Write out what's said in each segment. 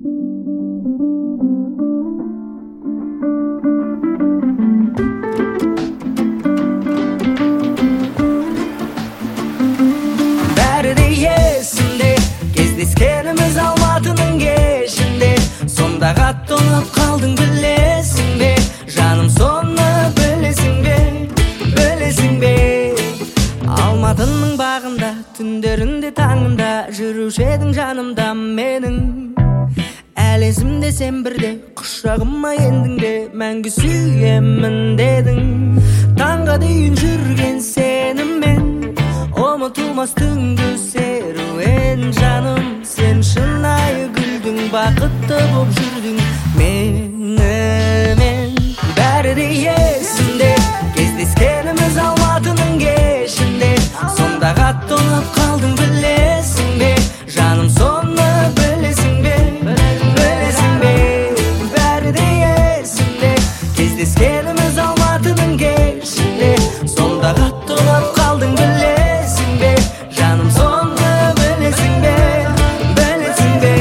Bäri de esimde, кездескенimiz Алматының кешінде. Сонда қатты ұнап қалдың білесің бе, жаным, соны білесің бе, білесің бе. Алматының бағында, түндерінде таңында жүруші едің жанымда менің. Әлі есімде сен бірде, құшағыма ендің де, мәңгі сүйемін дедің. Таңға дейін жүрген сеніммен, ұмытылмас түнгі серуен жаным. Сен шынайы күлдің, бақытты боп жүрдің менімен. Бәрі де есімде, кездескенimiz Алматының кешінде. Сонда қатты ұнап қалдың білесің бе, жаным, соны білесің бе, білесің бе. Бәрі де есімде, кездескенimiz Алматының кешінде. Сонда қатты ұнап қалдың білесің бе, жаным, соны білесің бе, білесің бе.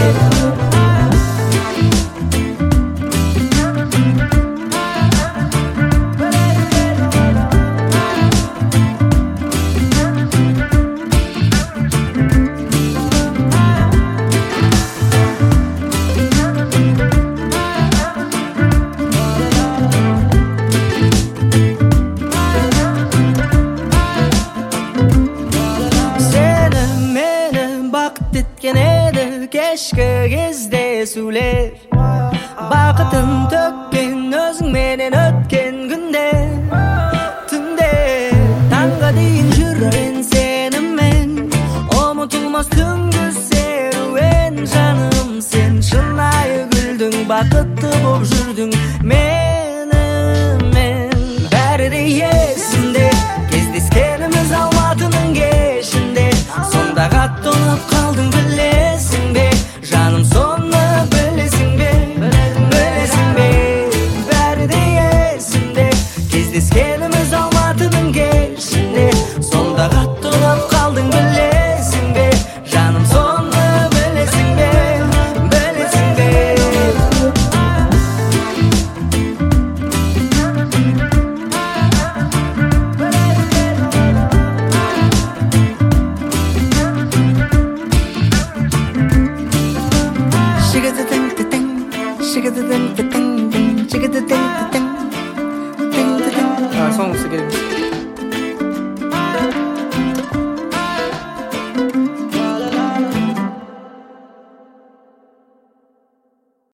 Etken edi keşke кездесулер, бақытын төккен өзің менен өткен күнде, түнде. Таңға дейін жүрген сеніммен, ұмытылмас түнгі серуен жаным. Сен шынайы күлдің, бақытты боп жүрдің менімен. Бәрі де есімде, кездескенimiz Алматының кешінде. Сонда қатты ұнап қалдың білесің бе, жаным, соны білесің бе, білесің бе. Бәрі де есімде, кездескенimiz Алматының кешінде. Сонда қатты ұнап қалдың білесің бе, жаным, соны білесің бе, білесің бе. 아, 성우 쓰게 됩니다.